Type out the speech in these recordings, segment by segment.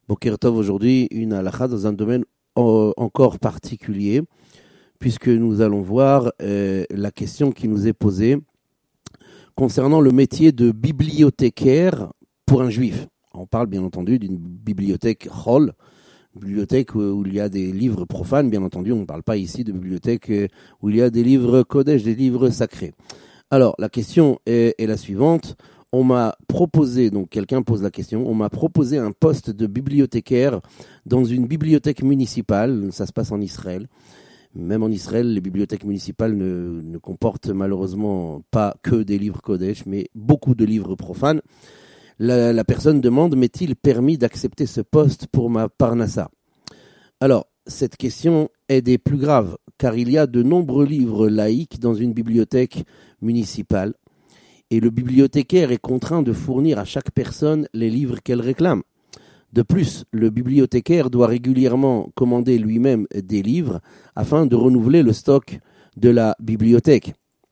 Boker Tov, aujourd'hui, une halakha dans un domaine encore particulier, puisque nous allons voir la question qui nous est posée concernant le métier de bibliothécaire pour un juif. On parle bien entendu d'une bibliothèque chol, bibliothèque où il y a des livres profanes, bien entendu, on ne parle pas ici de bibliothèque où il y a des livres kodesh, des livres sacrés. Alors, la question est la suivante. On m'a proposé, donc quelqu'un pose la question, on m'a proposé un poste de bibliothécaire dans une bibliothèque municipale, ça se passe en Israël. Même en Israël, les bibliothèques municipales ne comportent malheureusement pas que des livres Kodesh, mais beaucoup de livres profanes. La personne demande, m'est-il permis d'accepter ce poste pour ma parnassa ? Alors, cette question est des plus graves, car il y a de nombreux livres laïques dans une bibliothèque municipale. Et le bibliothécaire est contraint de fournir à chaque personne les livres qu'elle réclame. De plus, le bibliothécaire doit régulièrement commander lui-même des livres afin de renouveler le stock de la bibliothèque.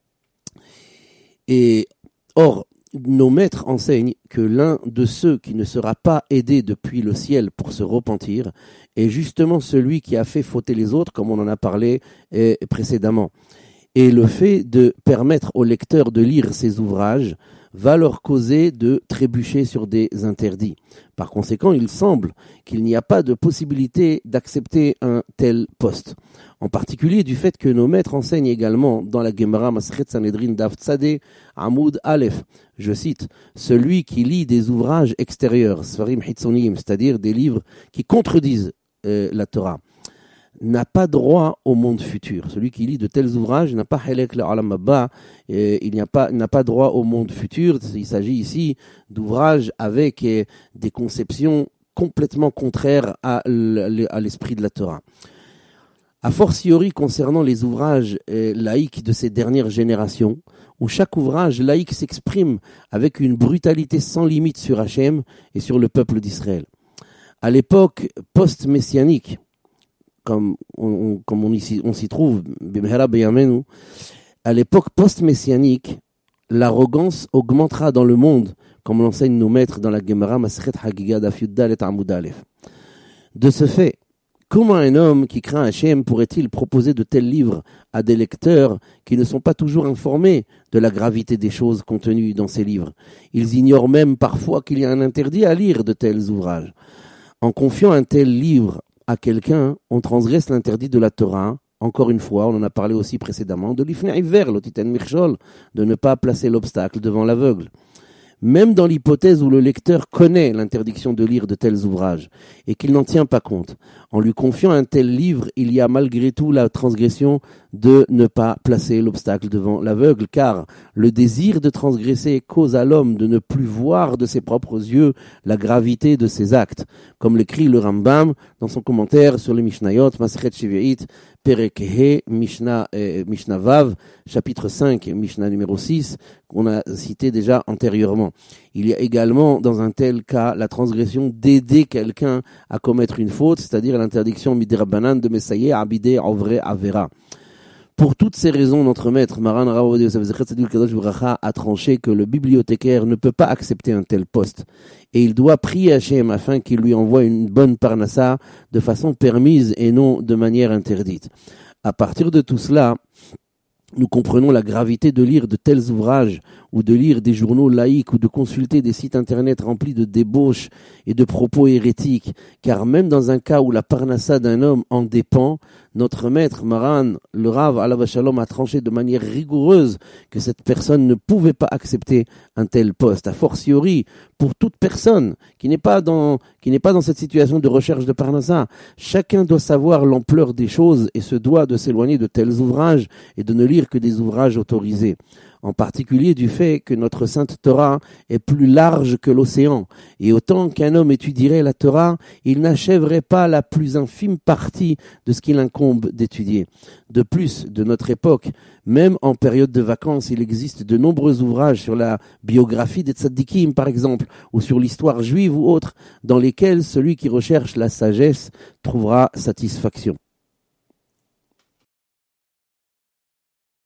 Et or, nos maîtres enseignent que l'un de ceux qui ne sera pas aidé depuis le ciel pour se repentir est justement celui qui a fait fauter les autres, comme on en a parlé précédemment. Et le fait de permettre aux lecteurs de lire ces ouvrages va leur causer de trébucher sur des interdits. Par conséquent, il semble qu'il n'y a pas de possibilité d'accepter un tel poste. En particulier du fait que nos maîtres enseignent également dans la Gemara Masechet Sanhedrin Daf Tzadeh Amoud Aleph, je cite, celui qui lit des ouvrages extérieurs, Sfarim Hitzonim, c'est-à-dire des livres qui contredisent la Torah, n'a pas droit au monde futur. Celui qui lit de tels ouvrages n'a pas halek l'Olam Haba, n'a pas droit au monde futur. Il s'agit ici d'ouvrages avec des conceptions complètement contraires à l'esprit de la Torah. A fortiori concernant les ouvrages laïques de ces dernières générations, où chaque ouvrage laïque s'exprime avec une brutalité sans limite sur Hachem et sur le peuple d'Israël. À l'époque post-messianique, comme on s'y trouve, à l'époque post-messianique, l'arrogance augmentera dans le monde, comme l'enseignent nos maîtres dans la Gemara Masechet Hagiga Daf Yud Dalet Amud Aleph. De ce fait, comment un homme qui craint Hachem pourrait-il proposer de tels livres à des lecteurs qui ne sont pas toujours informés de la gravité des choses contenues dans ces livres ? Ils ignorent même parfois qu'il y a un interdit à lire de tels ouvrages. En confiant un tel livre à quelqu'un, on transgresse l'interdit de la Torah. Encore une fois, on en a parlé aussi précédemment, de l'ifne iver, l'otiten mirchol, de ne pas placer l'obstacle devant l'aveugle. Même dans l'hypothèse où le lecteur connaît l'interdiction de lire de tels ouvrages et qu'il n'en tient pas compte, en lui confiant un tel livre, il y a malgré tout la transgression de ne pas placer l'obstacle devant l'aveugle, car le désir de transgresser cause à l'homme de ne plus voir de ses propres yeux la gravité de ses actes, comme l'écrit le Rambam dans son commentaire sur les Mishnayot, Masechet Shvi'it, Perek He, Mishnah Vav, chapitre 5, Mishnah numéro 6, qu'on a cité déjà antérieurement. Il y a également, dans un tel cas, la transgression d'aider quelqu'un à commettre une faute, c'est-à-dire l'interdiction midrabanan de Messayer, Abide, Ovre, Avera. Pour toutes ces raisons, notre maître, Maran Rav Ovadia Yosef Zechet Tzaddik Kadosh Bracha, a tranché que le bibliothécaire ne peut pas accepter un tel poste. Et il doit prier Hachem afin qu'il lui envoie une bonne parnassa de façon permise et non de manière interdite. À partir de tout cela, nous comprenons la gravité de lire de tels ouvrages ou de lire des journaux laïques ou de consulter des sites internet remplis de débauches et de propos hérétiques, car même dans un cas où la parnassa d'un homme en dépend, notre maître Maran, le Rav Alav Shalom, a tranché de manière rigoureuse que cette personne ne pouvait pas accepter un tel poste. A fortiori, pour toute personne qui n'est pas dans cette situation de recherche de parnassa, chacun doit savoir l'ampleur des choses et se doit de s'éloigner de tels ouvrages et de ne lire que des ouvrages autorisés. En particulier du fait que notre Sainte Torah est plus large que l'océan, et autant qu'un homme étudierait la Torah, il n'achèverait pas la plus infime partie de ce qu'il incombe d'étudier. De plus, de notre époque, même en période de vacances, il existe de nombreux ouvrages sur la biographie des tzaddikim, par exemple, ou sur l'histoire juive ou autre, dans lesquels celui qui recherche la sagesse trouvera satisfaction.